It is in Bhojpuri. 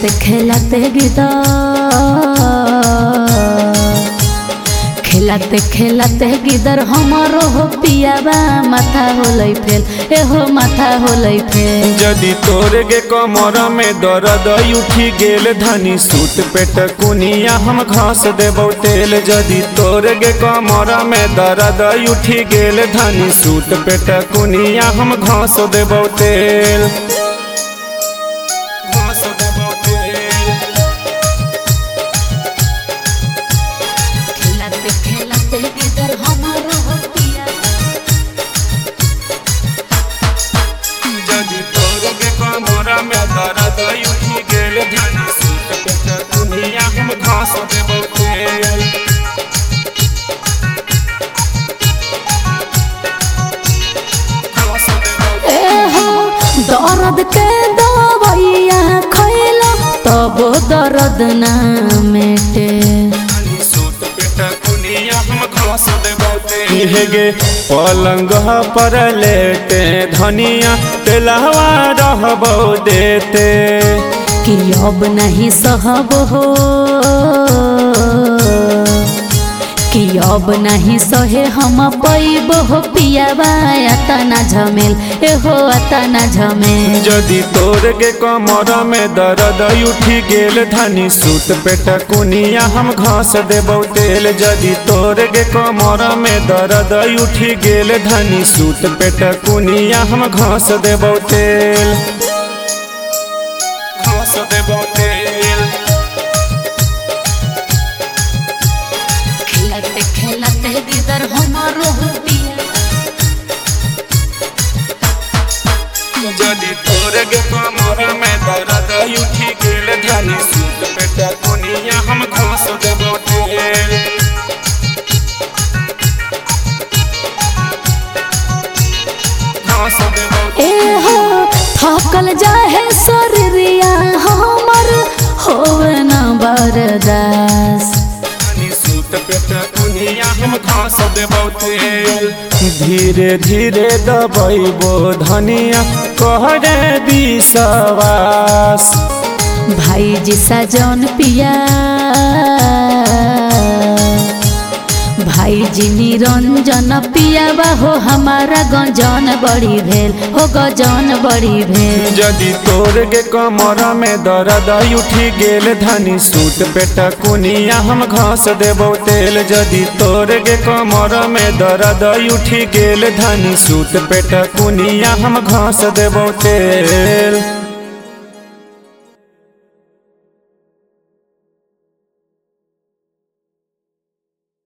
खेलते गिदर हमारो हो पियाबा माथा होलै फेल एहो माथा होलै फेल। जदि तोर गे कमर में दर्द उठी गेल धनी सूत पेट कुनिया हम घास देबौ तेल। जदि तोर गे कमर में दर्द उठी गेल धनी सूत पेट कुनिया हम घास देबौ तेल। खेलते गिदर हमारो हो पिया। जदि तोर गे कमर में दर्द उठी गेल धनी सूत पेट कुनिया हम घास देबौ तेल। दर्द के दवाइया खैला तब दर्द ना मिटे। गे पलंग पर लेटे धनिया तेलहवा रहबौ देते। कि अब नहीं सहब हो कि अब नहीं सहे हम पैब हो पियाबा अतना झमेल एहो अतना झमेल। जदि तोर गे कमर में दर्द उठी गेल धनी सूत पेट कुनिया हम घास देबौ तेल। जदि तोर गे कमर में दर्द उठी गेल धनी सूत पेट कुनिया हम घास देबौ तेल। घास देबौ तेल। खेलते गिदर हमारो हो पिया। जदि तोर गे कमर में दर्द उठी गेल धनी सूत पेट कुनिया हम घास देबौ तेल। घास देबौ एहो थकल जाहे शरीरिया हमर होवे न बर्दाश्त। हम घास देबौ तेल। धीरे धीरे दबैबो धनिया कहरे विश्वास। भाई जी साजन पिया भाई जी निरंजन पियाबा हो हमारा गंजन बड़ी भेल हो गजन बड़ी भेल। जदि तोर गे कमर में दर्द उठी गेल धनी सूत पेट कुनिया हम घास देबौ तेल। जदि तोर गे कमर में दर्द उठी गेल धनी सूत पेट कुनिया हम घास देबौ तेल।